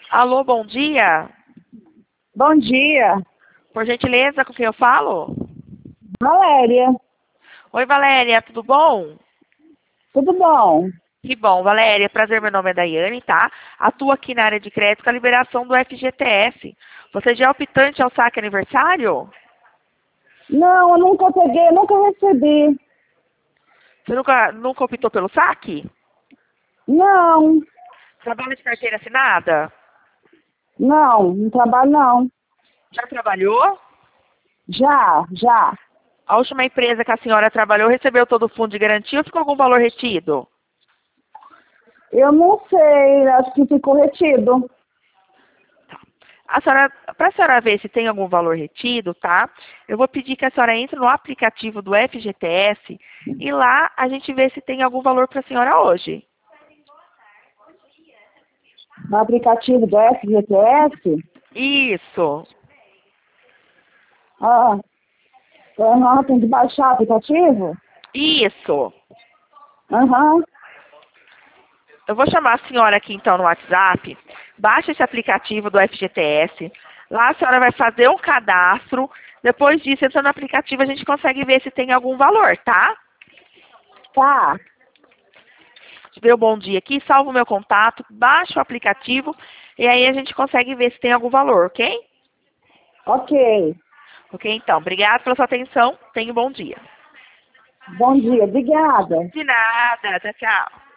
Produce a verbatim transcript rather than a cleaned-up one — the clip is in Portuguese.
Alô, bom dia. Bom dia, Por gentileza, com quem eu falo? Valéria. Oi, Valéria, tudo bom? Tudo bom? Que bom, Valéria. Prazer, meu nome é Daiane, tá? Atuo aqui na área de crédito com a liberação do F G T S. Você já é optante ao saque aniversário? Não, eu nunca peguei, nunca recebi. Você nunca, nunca optou pelo saque? Não, Trabalha de carteira assinada? não, não trabalho não. Já trabalhou? Já, já. A última empresa que a senhora trabalhou recebeu todo o fundo de garantia ou ficou algum valor retido? Eu não sei, acho que ficou retido. A senhora, para a senhora ver se tem algum valor retido, tá? Eu vou pedir que a senhora entre no aplicativo do F G T S e lá a gente vê se tem algum valor para a senhora hoje. No aplicativo do F G T S. Isso, Ah, aham, tem que baixar o aplicativo? isso. Aham, Eu vou chamar a senhora aqui então no WhatsApp. Baixa esse aplicativo do F G T S. Lá a senhora vai fazer um cadastro. Depois disso, entrando no aplicativo, a gente consegue ver se tem algum valor, tá? tá, Dê o bom dia aqui, salva o meu contato, baixa o aplicativo e aí a gente consegue ver se tem algum valor, ok? ok. Ok, então. Obrigada pela sua atenção. Tenha um bom dia. Bom dia, obrigada. De nada. Tchau, tchau.